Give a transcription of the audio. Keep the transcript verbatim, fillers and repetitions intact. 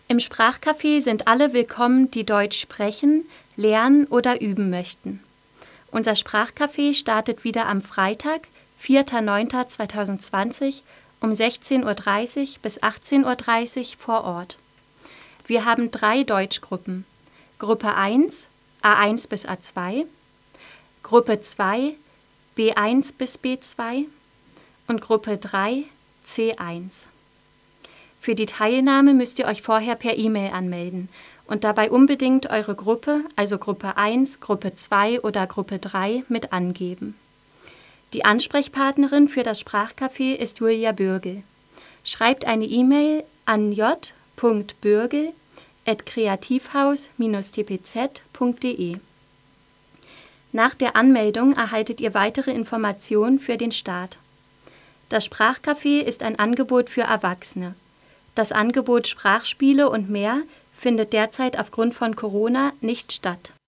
Im Sprachcafé sind alle willkommen, die Deutsch sprechen, lernen oder üben möchten. Unser Sprachcafé startet wieder am Freitag, vierter neunter zweitausendzwanzig um sechzehn Uhr dreißig bis achtzehn Uhr dreißig vor Ort. Wir haben drei Deutschgruppen: Gruppe eins, A eins bis A zwei, Gruppe zwei, B eins bis B zwei und Gruppe drei, C eins. Für die Teilnahme müsst ihr euch vorher per E-Mail anmelden und dabei unbedingt eure Gruppe, also Gruppe eins, Gruppe zwei oder Gruppe drei, mit angeben. Die Ansprechpartnerin für das Sprachcafé ist Julia Bürgel. Schreibt eine E-Mail an j punkt bürgel at kreativhaus Bindestrich t p z punkt d e. Nach der Anmeldung erhaltet ihr weitere Informationen für den Start. Das Sprachcafé ist ein Angebot für Erwachsene. Das Angebot Sprachspiele und mehr findet derzeit aufgrund von Corona nicht statt.